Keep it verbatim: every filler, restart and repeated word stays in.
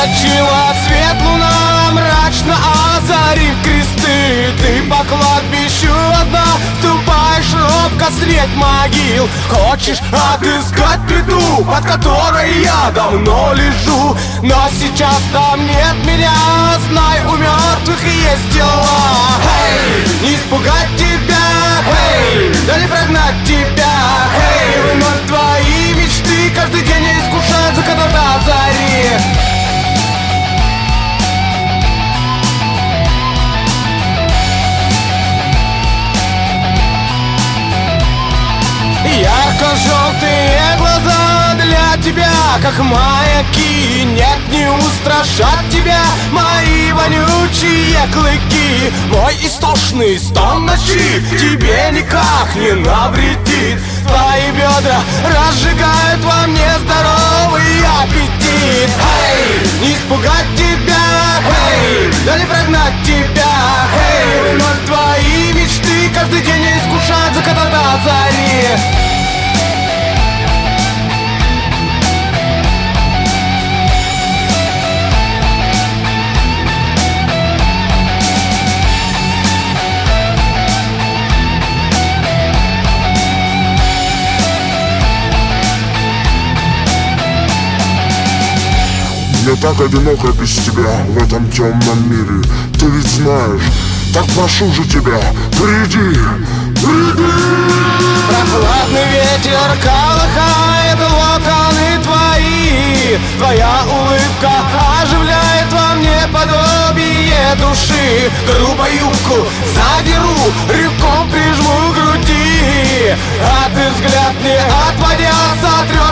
Зачила свет луна, мрачно озарив кресты. Ты по кладбищу одна ступаешь робко средь могил. Хочешь отыскать беду, под которой я давно лежу. Но сейчас там нет меня, знай, у мертвых есть дела. Эй, не испугать тебя, эй, да не прогнать тебя, эй, вновь твои мечты каждый день искушают заката до зари. Ярко-желтые глаза для тебя, как маяки. Нет, не устрашат тебя мои вонючие клыки. Мой истошный стон ночи тебе никак не навредит. Твои бедра разжигают во мне здоровый аппетит. Эй, не испугать тебя, эй, да не прогнать тебя, эй, вновь твои мечты каждый день искушают заката до зари. Мне так одиноко без тебя в этом темном мире. Ты ведь знаешь, так прошу же тебя, приди, приди. Прохладный ветер колыхает локоны твои. Твоя улыбка оживляет во мне подобие души. Грубо юбку задеру, рывком прижму к груди, а ты взгляд не отводя сотрешь